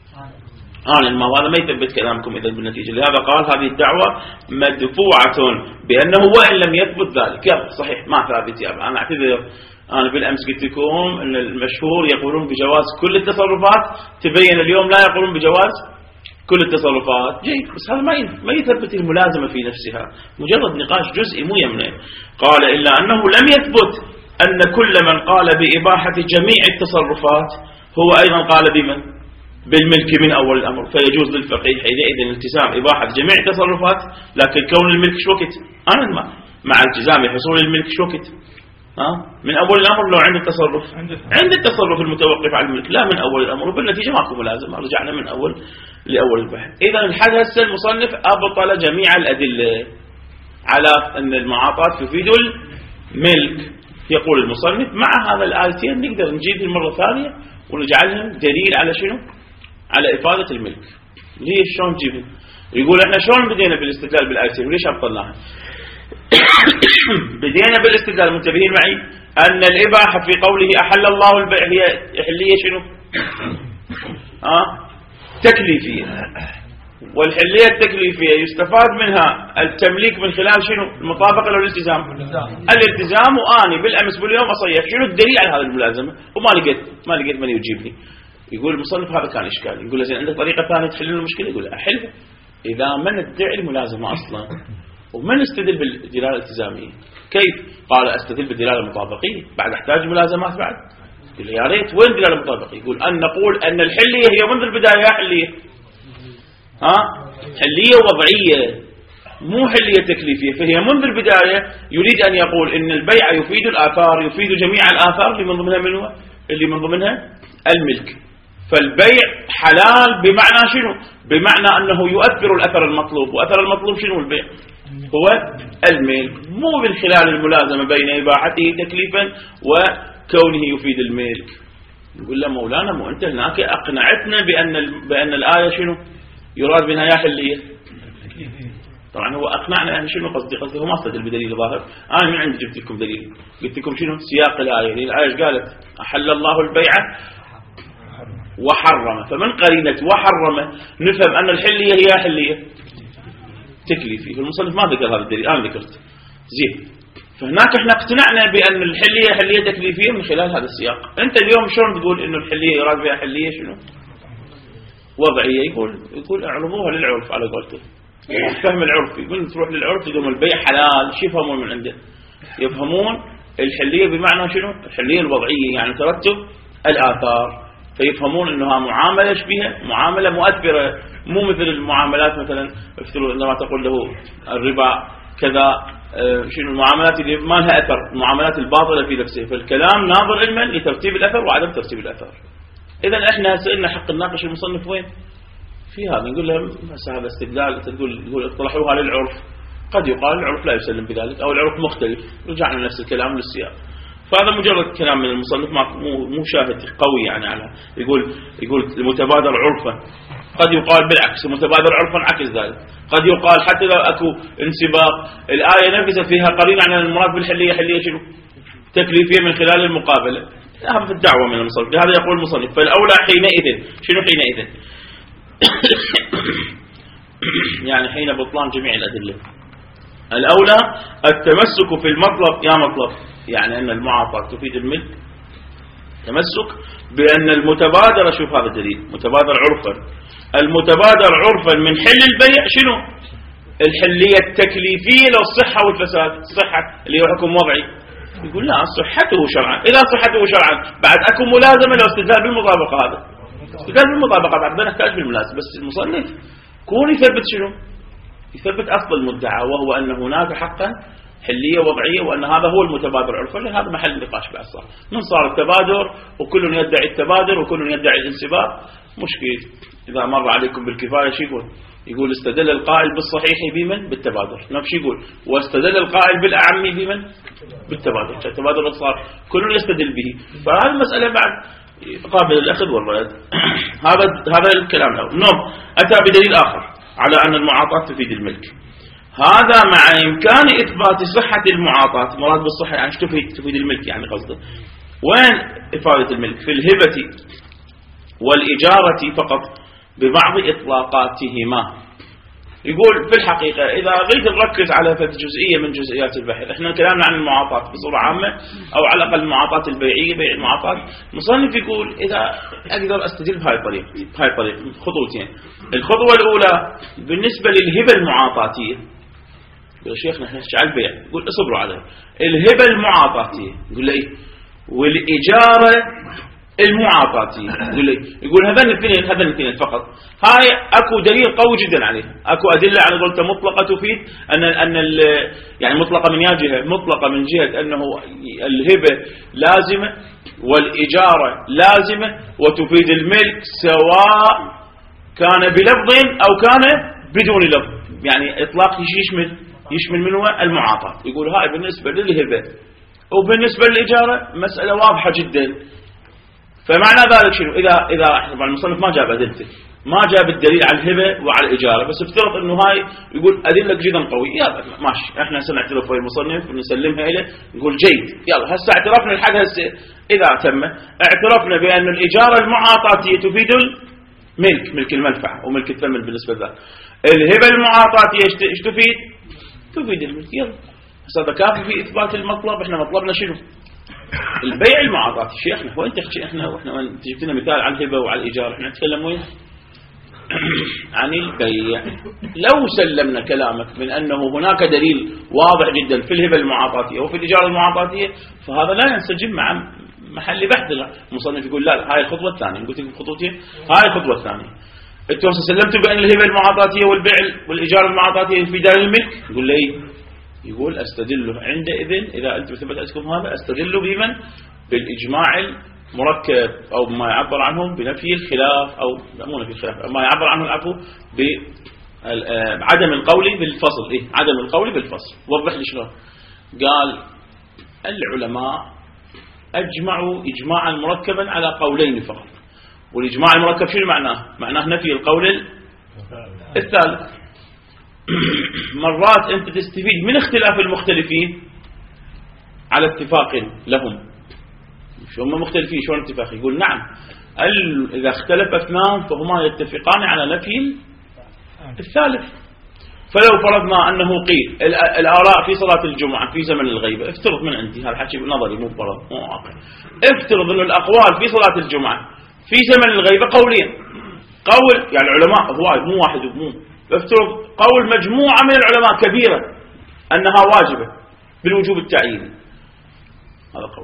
آن ما هذا ما يثبت كلامكم إذا بالنتيجة. لهذا قال هذه الدعوة مدفوعة بأنه وإن لم يثبت ذلك. يلا صحيح ما ثابت، يا أنا أعتذر. أنا بالأمس قلت لكم أن المشهور يقولون بجواز كل التصرفات، تبين اليوم لا يقولون بجواز كل التصرفات. جيد، بس هذا ما ما يثبت الملازمة في نفسها، مجرد نقاش جزئي مو يمنع. قال إلا أنه لم يثبت أن كل من قال بإباحة جميع التصرفات هو أيضا قال بمن؟ بالملك من أول الأمر، فيجوز للفقيه حينئذ التزام إباحة جميع التصرفات، لكن كون الملك شو وقت؟ أنا ما مع التزام حصول الملك شو وقت؟ ها من أول الأمر لو عند التصرف عند التصرف المتوقف على الملك، لا من أول الأمر، وبالنتيجة ماكو ملازمة. رجعنا من أول لأول البحث. إذا الحد هسه المصنف أبطل جميع الأدلة على أن المعاطات تفيد الملك. يقول المصنف مع هذا الآيتين نقدر نجيب المرة ثانية ونجعلهم دليل على شنو؟ على إفادة الملك. ليش شلون نجيبهم؟ يقول احنا شلون بدينا بالاستدلال بالآيتين وليش أبطلناها؟ بدينا بالاستدلال منتبهين معي أن الإباحة في قوله أحل الله البيع هي حلية شنو؟ آه؟ تكليفية، والحلية التكليفية يستفاد منها التمليك من خلال شنو؟ المطابقة أو الالتزام؟ الالتزام. وآني بالأمس باليوم أصيح شنو الدليل على هذه الملازمة وما لقيت ما لقيت من يجيبني. يقول المصنف هذا كان إشكال. يقول له زين عندك طريقة ثانية تحل لنا المشكلة؟ يقول أحلها إذا من ادعي الملازمة أصلا ومن استدل بالدلالة الالتزامية. كيف؟ قال أستدل بالدلالة المطابقية، بعد أحتاج ملازمات بعد. يقول له يا ريت وين الدلالة المطابقية؟ يقول أن نقول أن الحلية هي منذ البداية حلية، ها حلية وضعية مو حلية تكليفية، فهي منذ البداية يريد أن يقول إن البيع يفيد الآثار، يفيد جميع الآثار اللي من ضمنها منه اللي من ضمنها الملك. فالبيع حلال بمعنى شنو؟ بمعنى أنه يؤثر الأثر المطلوب، وأثر المطلوب شنو البيع؟ هو الملك، مو من خلال الملازمة بين إباحته تكليفا وكونه يفيد الملك. نقول له مولانا مو أنت هناك أقنعتنا بأن بأن الآية شنو يراد منها يا حلية. طبعا هو أقنعنا يعني شنو قصدي؟ قصدي هو ما استدل بدليل ظاهر. أنا من عندي جبت لكم دليل، قلت لكم شنو سياق الآية. الآية قالت أحل الله البيع وحرم، فمن قرينة وحرم نفهم أن الحلية هي حلية تكليفي. المصنف ما ذكر هذا الدليل، أنا ذكرت زين. فهناك احنا اقتنعنا بأن الحلية حلية تكليفية من خلال هذا السياق. أنت اليوم شلون تقول إنه الحلية يراد بها حلية شنو وضعية؟ يقول يقول اعرضوها للعرف على قولته، فهم العرف. يقول تروح للعرف يقول البيع حلال، شو يفهمون من عنده؟ يفهمون الحلية بمعنى شنو؟ الحلية الوضعية يعني ترتب الآثار. فيفهمون أنها معاملة شبيهة، معاملة مؤثرة، مو مثل المعاملات مثلا عندما تقول له الربا كذا، شنو المعاملات اللي ما لها أثر، المعاملات الباطلة في نفسه. فالكلام ناظر علما لترتيب الأثر وعدم ترتيب الأثر. إذا إحنا سئلنا حق الناقش المصنف وين في هذا، نقول لهم هذا استدلال، تقول تقول اطلعوها للعرف، قد يقال العرف لا يسلم بذلك أو العرف مختلف، رجعنا نفس الكلام للسياق. فهذا مجرد كلام من المصنف، مو مو شاهد قوي يعني على يقول يقول المتبادر عرفا. قد يقال بالعكس المتبادر عرفا عكس ذلك، قد يقال حتى لو اكو انسباق الآية نفسها فيها قرينة عن المراد بالحلية، حلية شنو؟ تكليفية من خلال المقابلة. هذا الدعوة من المصنف، لهذا يقول المصنف فالأولى حينئذ شنو حينئذ؟ يعني حين بطلان جميع الأدلة. الأولى التمسك في المطلب، يا مطلب يعني أن المعاطاة تفيد الملك، تمسك بأن المتبادر، شوف هذا الدليل متبادر عرفا، المتبادر عرفا من حل البيع شنو؟ الحلية التكليفية لو الصحة والفساد، الصحة اللي هو حكم وضعي، يقول لا صحته شرعا، إذا صحته شرعا بعد أكو ملازمة لو استدلال بالمطابقة، هذا استدلال بالمطابقة بعد ما نحتاج بالملازمة. بس المصنف كون يثبت شنو؟ يثبت أصل المدعى وهو أن هناك حقا حلية وضعية وأن هذا هو المتبادر عرفا، هذا محل النقاش بعد صار. من صار التبادر وكل يدعي التبادر وكل يدعي الانسباق مشكل. إذا مر عليكم بالكفاية شو يقول؟ يقول استدل القائل بالصحيح بمن؟ بالتبادر. نفس يقول واستدل القائل بالأعم بمن؟ بالتبادر. التبادر صار كل يستدل به. فهذه المسألة بعد قابل الأخذ والرد. هذا هذا الكلام له. نعم أتى بدليل آخر على أن المعاطاة تفيد الملك. هذا مع إمكان إثبات صحة المعاطاة، مراد بالصحة يعني تفيد تفيد الملك يعني قصده. وين إفادة الملك؟ في الهبة والإجارة فقط ببعض إطلاقاتهما. يقول في الحقيقة إذا أريد نركز على جزئية من جزئيات البحث، إحنا كلامنا عن المعاطاة بصورة عامة أو على الأقل المعاطاة البيعية، بيع المعاطاة. مصنف يقول إذا أقدر أستدل بهاي الطريقة، بهاي الطريقة خطوتين. الخطوة الأولى بالنسبة للهبة المعاطاتية، يقول شيخنا إحنا نحكي على البيع، يقول اصبروا عليه. الهبة المعاطاتية يقول لي والإجارة المعاطاتية يقول لي يقول هذين الاثنين هذين الاثنين فقط. هاي اكو دليل قوي جدا عليه، اكو ادله على قولته مطلقه تفيد ان ان يعني مطلقه من جهه، مطلقه من جهه انه الهبه لازمه والاجاره لازمه وتفيد الملك سواء كان بلفظ او كان بدون لفظ، يعني اطلاق يشمل يشمل منه المعاطاه. يقول هاي بالنسبه للهبه، وبالنسبه للاجاره مساله واضحه جدا. فمعنى ذلك شنو؟ إذا إذا طبعا المصنف ما جاب أدلته، ما جاب الدليل على الهبة وعلى الإجارة، بس افترض إنه هاي يقول أدلة جدا قوية، يلا ماشي إحنا سنعترف ويا المصنف ونسلمها إليه، نقول جيد، يلا هسه اعترفنا الحد هسه إذا تم اعترفنا بأن الإجارة المعاطاتية تفيد الملك، ملك المنفعة وملك الثمن بالنسبة لذلك. الهبة المعاطاتية ايش تفيد؟ تفيد الملك. يلا هسه هذا كافي في إثبات المطلب. إحنا مطلبنا شنو؟ البيع المعاطاتي. شيخنا هو انت احنا واحنا انت جبت لنا مثال عن الهبه وعلى الايجار، احنا نتكلم وين؟ عن البيع. لو سلمنا كلامك من انه هناك دليل واضح جدا في الهبه المعاطاتيه وفي الايجار المعاطاتيه، فهذا لا ينسجم مع محل بحث. المصنف يقول لا هاي الخطوه الثانيه، قلت لكم خطوتين، هاي الخطوه الثانيه. انتم سلمتوا بان الهبه المعاطاتيه والبيع والايجار المعاطاتيه في دار الملك، يقول لي يقول استدل عندئذ إذا أنتم ثبت عندكم هذا استدل بمن؟ بالإجماع المركب أو ما يعبر عنهم بنفي الخلاف أو مو نفي الخلاف، ما يعبر عنه العفو بعدم القول بالفصل. إيه عدم القول بالفصل؟ وضح لي شلون. قال العلماء أجمعوا إجماعا مركبا على قولين فقط، والإجماع المركب شنو معناه؟ معناه نفي القول الثالث. مرات أنت تستفيد من اختلاف المختلفين على اتفاق لهم. شو هم مختلفين؟ شو اتفاق؟ يقول نعم إذا اختلف اثنان فهما يتفقان على نفي الثالث. فلو فرضنا أنه قيل الآراء في صلاة الجمعة في زمن الغيبة، افترض من عندي هذا الحكي نظري مو فرض مو واقع، افترض أن الأقوال في صلاة الجمعة في زمن الغيبة قولين، قول يعني العلماء هو مو واحد ومو، افترض قول مجموعة من العلماء كبيرة أنها واجبة بالوجوب التعييني، هذا قول.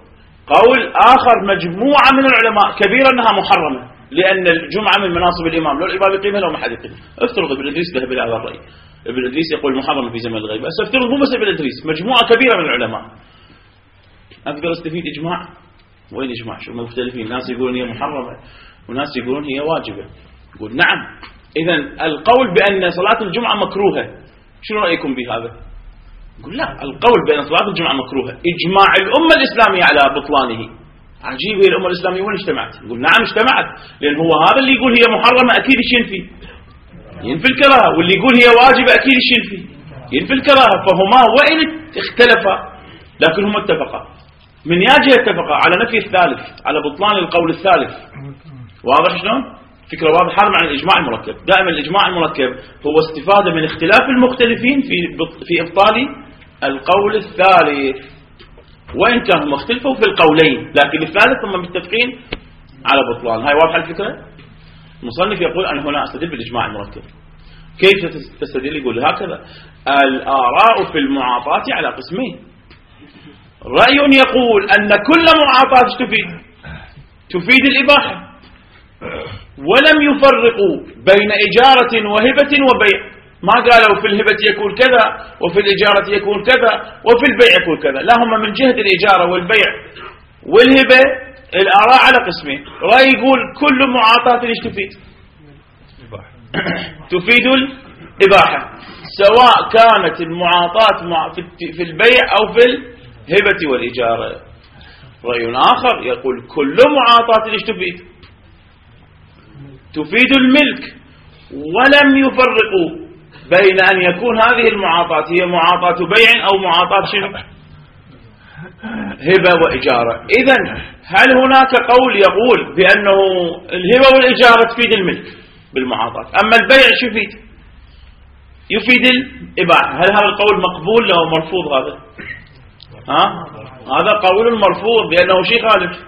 قول آخر مجموعة من العلماء كبيرة أنها محرمة، لأن الجمعة من مناصب الإمام، لو الإمام يقيمها لو ما حد يقيمها. افترض ابن إدريس ذهب إلى هذا الرأي، ابن إدريس يقول محرم في زمن الغيبة. بس افترض مو بس ابن إدريس، مجموعة كبيرة من العلماء. أقدر استفيد إجماع؟ وين إجماع؟ شو مختلفين، ناس يقولون هي محرمة وناس يقولون هي واجبة. يقول نعم، إذا القول بأن صلاة الجمعة مكروهة شنو رأيكم بهذا؟ يقول لا، القول بأن صلاة الجمعة مكروهة إجماع الأمة الإسلامية على بطلانه. عجيب، هي الأمة الإسلامية وين اجتمعت؟ يقول نعم اجتمعت، لأن هو هذا اللي يقول هي محرمة أكيد ينفي ينفي الكراهة، واللي يقول هي واجبة أكيد ينفي ينفي الكراهة. فهما وإن اختلفا لكن هما اتفقا. من ياجه اتفقا على نفي الثالث، على بطلان القول الثالث. واضح شلون؟ فكرة واضحة عن الإجماع المركب. دائما الإجماع المركب هو استفادة من اختلاف المختلفين في في إبطال القول الثالث، وإن كانوا مختلفوا في القولين لكن الثالث هم متفقين على بطلان. هاي واضحة الفكرة؟ المصنف يقول أنا هنا أستدل بالإجماع المركب. كيف تستدل؟ يقول هكذا: الآراء في المعاطاة على قسمين. رأي يقول أن كل معاطاة تفيد تفيد الإباحة، ولم يفرقوا بين إجارة وهبة وبيع. ما قالوا في الهبة يكون كذا وفي الإجارة يكون كذا وفي البيع يكون كذا، لا، هم من جهة الإجارة والبيع والهبة الآراء على قسمين. رأي يقول كل معاطاة ليش تفيد تفيد الإباحة، سواء كانت المعاطاة في البيع أو في الهبة والإجارة. رأي آخر يقول كل معاطاة ليش تفيد تفيد الملك، ولم يفرقوا بين أن يكون هذه المعاطاة هي معاطاة بيع أو معاطاة شنو هبة وإجارة. إذن هل هناك قول يقول بأنه الهبة والإجارة تفيد الملك بالمعاطاة، أما البيع شو يفيد يفيد الإباحة؟ هل هذا القول مقبول أو مرفوض؟ هذا ها هذا قول مرفوض لأنه شيء خالف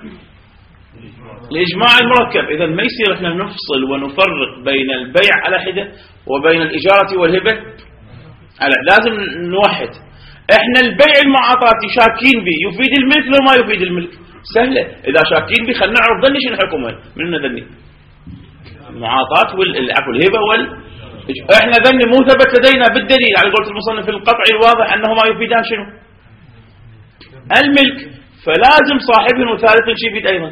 الإجماع المركب. إذا ما يصير احنا نفصل ونفرق بين البيع على حدة وبين الإجارة والهبة على، لازم نوحد. احنا البيع المعاطاتي شاكين به يفيد الملك لو ما يفيد الملك؟ سهلة، إذا شاكين به خلنا نعرف ذني شنو حكمه. من ذني المعاطات والعفو الهبة وال احنا ذني مو ثبت لدينا بالدليل على قولة المصنف القطعي الواضح أنهما يفيدان شنو الملك، فلازم صاحبه ثالث شيء يفيد أيضا،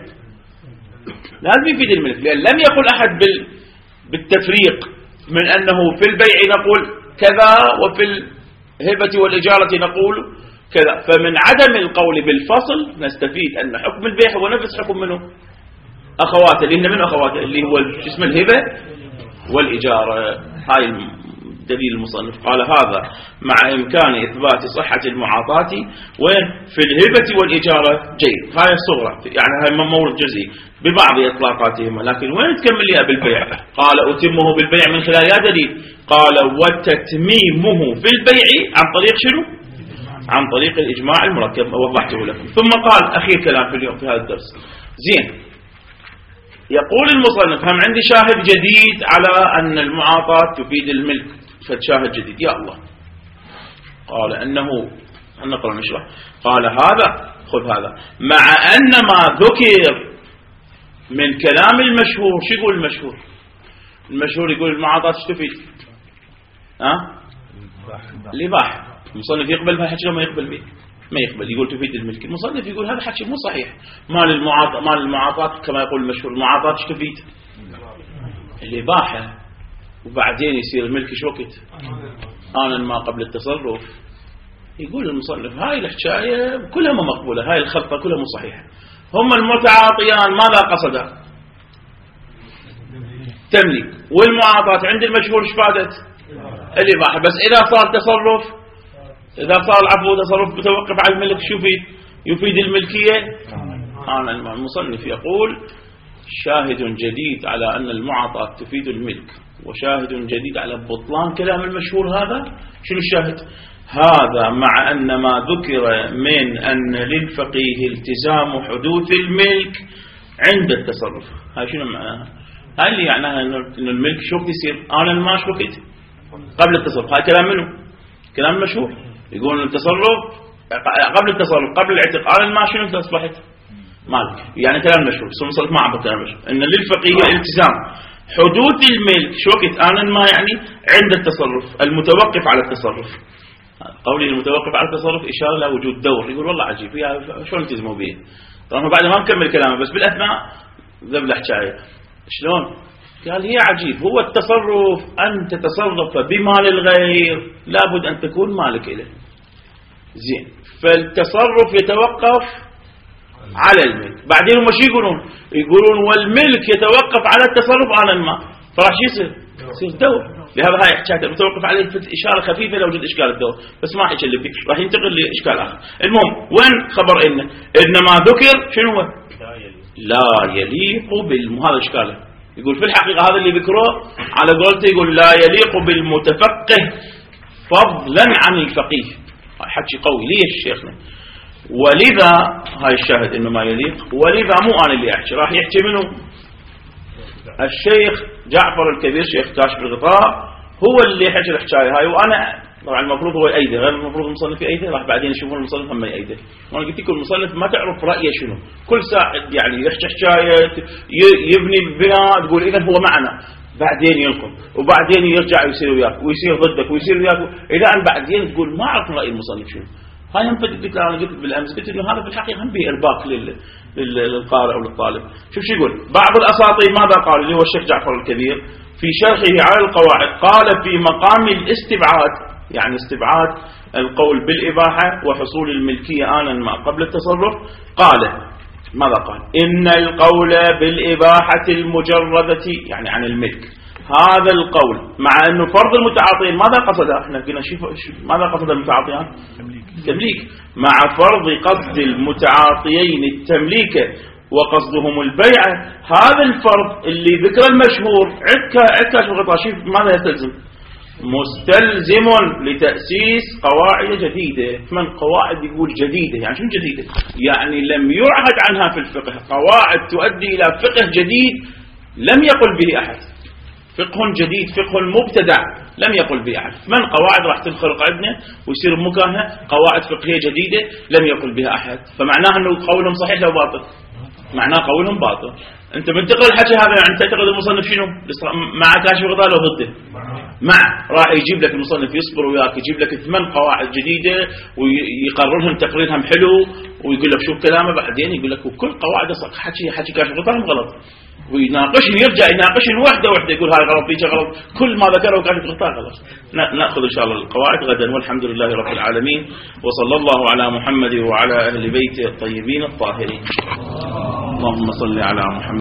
لازم يفيد الملك، لأن لم يقل أحد بال... بالتفريق من أنه في البيع نقول كذا وفي الهبة والإجارة نقول كذا. فمن عدم القول بالفصل نستفيد أن حكم البيع هو نفس حكم منه أخواته، لأن من أخواته اللي هو اسم الهبة والإجارة. هاي دليل المصنف. قال هذا مع إمكان إثبات صحة المعاطاة وين في الهبة والإجارة جيد. هاي الصغرى يعني هاي مورد جزئي ببعض إطلاقاتهما، لكن وين تكملها بالبيع؟ قال أتمه بالبيع من خلال يا دليل. قال وتتميمه في البيع عن طريق شنو؟ عن طريق الإجماع المركب، وضحته لكم. ثم قال أخير كلام في اليوم في هذا الدرس. زين، يقول المصنف هم عندي شاهد جديد على أن المعاطاة تفيد الملك، فشاهد جديد يا الله. قال أنه نقرأ نشرح. قال هذا خذ هذا مع أن ما ذكر من كلام المشهور. شو يقول المشهور؟ المشهور يقول المعاطاة تفيد ها الإباحة. المصنف يقبل بهالحكي ما يقبل به؟ ما يقبل، يقول تفيد الملك. المصنف يقول هذا حكي مو صحيح. مال المعاطاة مال المعاطاة كما يقول المشهور المعاطاة تفيد الإباحة، وبعدين يصير الملك شو وقت؟ آنا ما قبل التصرف. يقول المصنف هاي الحكاية كلها ما مقبولة، هاي الخلطة كلها مو صحيحة. هم المتعاطيان ماذا قصدا؟ تمليك. والمعاطاة عند المشهور شفادت الإباحة. بس إذا صار تصرف إذا صار العفو تصرف متوقف على الملك شو يفيد؟ يفيد الملكية. آنا المصنف يقول شاهد جديد على أن المعاطاة تفيد الملك، وشاهد جديد على بطلان كلام المشهور. هذا شنو الشاهد؟ هذا مع أن ما ذكر من أن للفقيه التزام حدوث الملك عند التصرف. هاي شنو معناها؟ هاي اللي يعناها أن الملك شو وقت يصير؟ آن الماش وقت قبل التصرف. هاي كلام منه؟ كلام مشهور. يقول التصرف قبل التصرف قبل الاعتق آن الماش شنو أصبحت؟ مالك. يعني كلام مشهور المصنف ما عبر كلام مشهور ان للفقيه الالتزام حدود الملك شو وقت آنا ما يعني عند التصرف المتوقف على التصرف. قولي المتوقف على التصرف إشارة إلى وجود دور. يقول والله عجيب شلون التزموا به. طبعا بعد ما نكمل كلامه بس بالأثناء ذبل حكاية شلون قال هي عجيب هو التصرف أن تتصرف بمال الغير لابد أن تكون مالك إليه زين. فالتصرف يتوقف على الملك. بعدين هم شو يقولون يقولون والملك يتوقف على التصرف على الماء فراح يصير يصير دور. لهذا هاي حكاية متوقف عليه إشارة خفيفة لوجود إشكال الدور بس ما حكي اللي فيه راح ينتقل لإشكال آخر. المهم وين خبر إنه إنما ذكر شنو هو لا يليق بالم هذا إشكاله. يقول في الحقيقة هذا اللي ذكره على قولته يقول لا يليق بالمتفقه فضلا عن الفقيه. حكي قوي ليش شيخنا ولذا هاي الشاهد إنه ما يليق ولذا مو أنا اللي أحكي راح يحكي منه الشيخ جعفر الكبير شيخ كاشف الغطاء هو اللي حكي الحكايه هاي. وانا طبعا المفروض هو يأيده غير المفروض المصنف يأيده راح بعدين يشوفون المصنف هم يأيده. وانا قلت لكم المصنف ما تعرف رأيه شنو كل ساعه يعني يحكي حكايه يبني بناء تقول اذا هو معنا بعدين ينقم وبعدين يرجع يصير وياك ويصير ضدك ويصير وياك الى ان بعدين تقول ما اعرف رأي المصنف شنو. هاي هم قلت انا قلت بالامس قلت انه هذا في الحقيقه هم به ارباك لل للقارئ او للطالب. شوف شو يقول بعض الاساطير ماذا قال اللي هو الشيخ جعفر الكبير في شرحه على القواعد قال في مقام الاستبعاد يعني استبعاد القول بالاباحه وحصول الملكيه آنا ما قبل التصرف قال ماذا قال ان القول بالاباحه المجرده يعني عن الملك هذا القول مع انه فرض المتعاطين ماذا قصده احنا قلنا شوف ماذا قصد المتعاطيان تمليك مع فرض قصد المتعاطيين التمليك وقصدهم البيع هذا الفرض اللي ذكر المشهور عدك عدك شو غطاء شوف ماذا يستلزم مستلزم لتأسيس قواعد جديدة. من قواعد يقول جديدة يعني شو جديدة يعني لم يعهد عنها في الفقه قواعد تؤدي إلى فقه جديد لم يقل به أحد فقه جديد فقه مبتدع لم يقل به أحد. من قواعد راح تنخرق عندنا ويصير مكانها قواعد فقهية جديدة لم يقل بها أحد فمعناه أنه قولهم صحيح لو باطل معناه قولهم باطل. أنت من تقرأ الحكي هذا يعني تعتقد المصنف شنو مع كاشف الغطاء لو ضده مع راح يجيب لك المصنف يصبر وياك يجيب لك ثمان قواعد جديدة ويقررهم تقريرهم حلو ويقول لك شوف كلامه بعدين يقول لك وكل قواعد حكي حكي كاشف الغطاء غلط ويناقشن يرجع يناقشن واحدة واحدة يقول هاي غلط بيجي غلط كل ما ذكره كاشف الغطاء غلط. نأخذ إن شاء الله القواعد غدا والحمد لله رب العالمين وصلى الله على محمد وعلى أهل بيته الطيبين الطاهرين. اللهم صل على محمد.